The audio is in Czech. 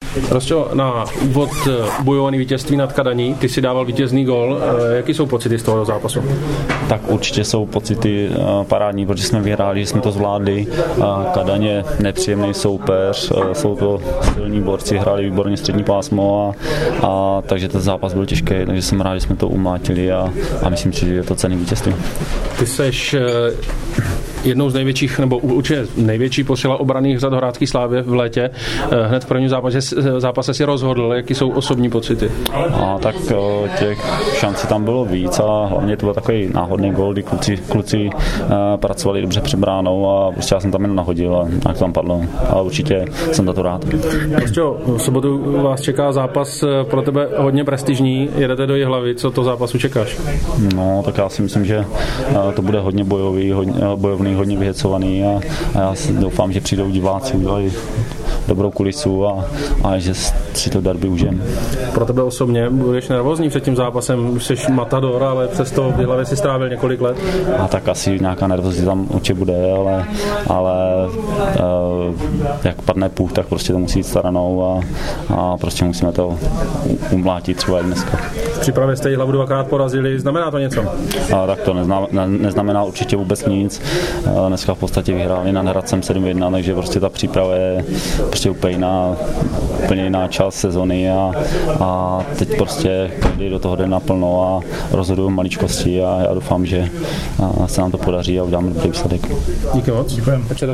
Rostě, na úvod bojovaný vítězství nad Kadaní, ty si dával vítězný gól. Jaký jsou pocity z toho zápasu? Tak určitě jsou pocity parádní, protože jsme vyhráli, že jsme to zvládli. Kadaň je nepříjemný soupeř, jsou to silní borci, hráli výborně střední pásmo a takže ten zápas byl těžký, takže jsem rád, že jsme to umlátili a myslím si, že je to cenný vítězství. Ty seš jednou z největších, nebo určitě největší posila obranných řad Hradské Slávy v létě. Hned v prvním zápase si rozhodl, jaký jsou osobní pocity? Tak těch šancí tam bylo víc a hlavně to byl takový náhodný gól, kdy kluci pracovali dobře před bránou a prostě já jsem tam jen nahodil a jak tam padlo. A určitě jsem za to rád. Prostě v sobotu vás čeká zápas pro tebe hodně prestižní, jedete do Jihlavy, co to zápasu čekáš? No, tak já si myslím, že to bude hodně bojovný, hodně vyhecovaný a já doufám, že přijdou diváci, udělají dobrou kulisu a že si to derby užijem. Pro tebe osobně budeš nervózní před tím zápasem, už jsi matador, ale přesto v Jihlavě si strávil několik let. A tak asi nějaká nervozita tam určitě bude, ale jak padne půh, tak prostě to musí jít staranou a prostě musíme to umlátit třeba i dneska. V přípravě jste Jihlavu dvakrát porazili, znamená to něco? Tak to neznamená určitě vůbec nic. Dneska v podstatě vyhráli nad Hradcem 7-1, takže prostě ta příprava je prostě úplně jiná část sezony a teď prostě každý do toho jde naplno a rozhodují maličkosti a já doufám, že se nám to podaří a uděláme dobrý výsledek. Díky moc. Děkujeme.